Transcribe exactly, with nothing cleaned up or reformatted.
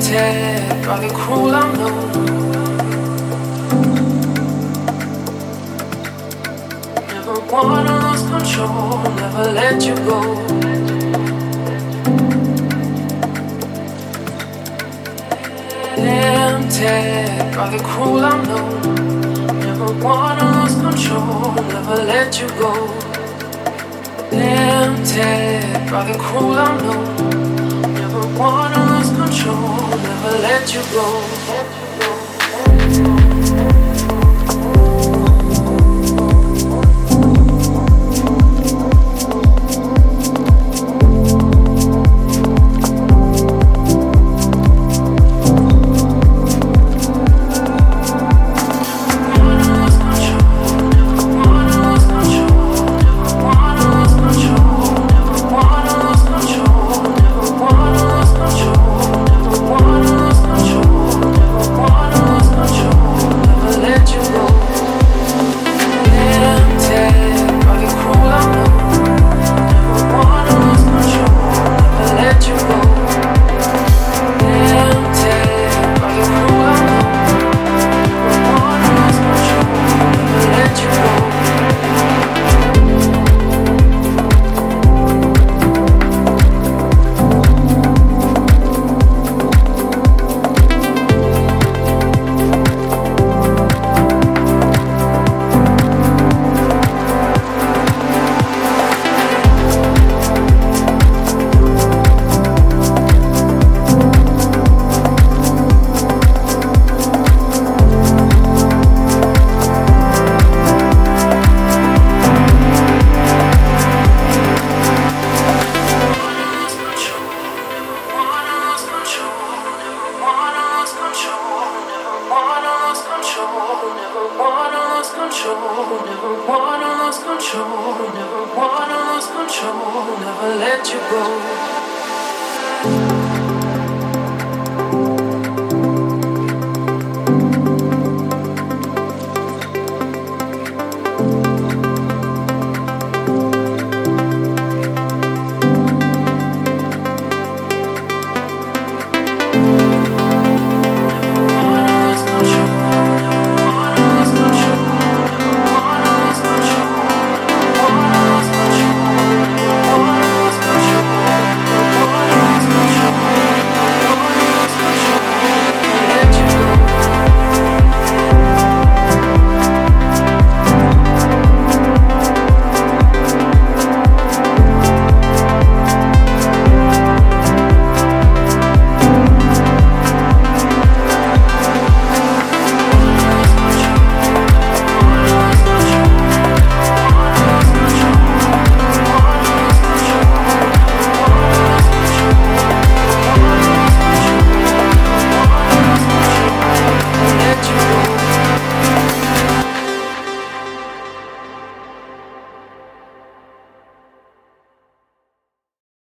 Tempted by the cruel unknown. Never wanna lose control, never let you go. Tempted by the cruel unknown. Never wanna lose control, never let you go. Tempted by the cruel unknown. Never wanna lose control, never let you go. Never wanna lose control, never wanna lose control, never let you go.